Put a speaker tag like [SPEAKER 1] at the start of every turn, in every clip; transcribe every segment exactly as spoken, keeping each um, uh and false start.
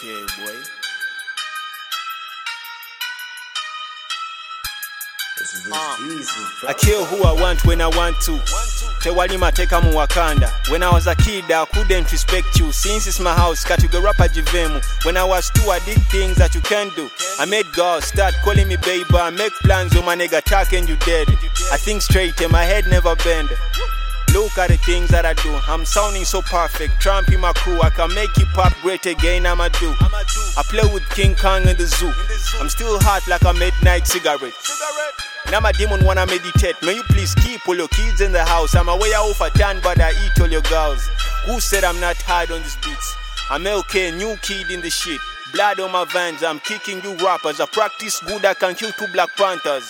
[SPEAKER 1] Okay, boy.
[SPEAKER 2] This is
[SPEAKER 1] Uh,
[SPEAKER 2] easy, bro.
[SPEAKER 1] I kill who I want when I want to. Tewali mateka mu Wakanda. When I was a kid, I couldn't respect you. Since it's my house, category rapper jivemu. When I was two, I did things that you can't do. I made girls start calling me baby. I make plans, oh my nigga, talk and you dead. I think straight and my head never bend. Look at the things that I do. I'm sounding so perfect. Trump in my crew. I can make hip hop great again. I'ma do. I play with King Kong in the zoo. I'm still hot like a midnight cigarette. Now my demon wanna meditate. May you please keep all your kids in the house. I'm away off a tan, but I eat all your girls. Who said I'm not hard on these beats? I'm L K, new kid in the shit. Blood on my veins. I'm kicking you rappers. I practice good. I can kill two Black Panthers.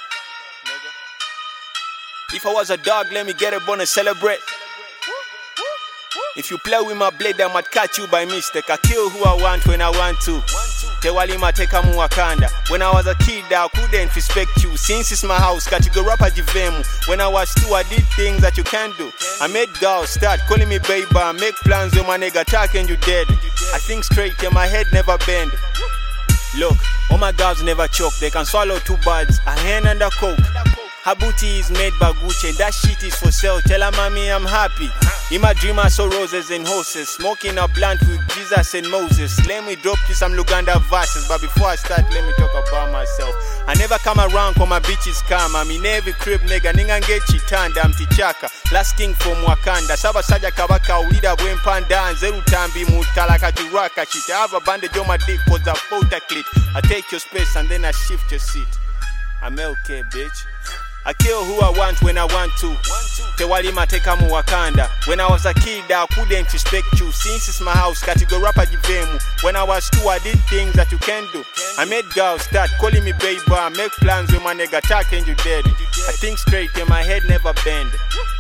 [SPEAKER 1] If I was a dog, let me get a bone and celebrate. If you play with my blade, I might catch you by mistake. I kill who I want when I want to. Tewali mateka mu Wakanda. When I was a kid, I couldn't respect you. Since it's my house, category rapper jivemu. When I was two, I did things that you can't do. I made girls start calling me baby. I make plans with my nigga, talk and you dead. I think straight and my head never bend. Look, all my girls never choke. They can swallow two birds, a hen and a coke. Her booty is made by Gucci and that shit is for sale. Tell her mommy I'm happy. In my dream I saw roses and horses, smoking a blunt with Jesus and Moses. Let me drop you some Luganda verses, but before I start let me talk about myself. I never come around when my bitches come. I'm in every crib nigga, ninga nge chitanda. I'm Tichaka, last king from Wakanda. Saba saja kabaka ulida bwempanda. Nzeru tambi mutala katuraka shit. I have a bandage on my dick cause I fought a clit. I take your space and then I shift your seat. I'm L K, bitch. I kill who I want when I want to. Tewali mateka mu Wakanda. When I was a kid, I couldn't respect you. Since it's my house, category rapper jivemu. When I was two, I did things that you can't do. I made girls start calling me baby. I make plans with my nigga, talk and you dead. I think straight and my head never bend.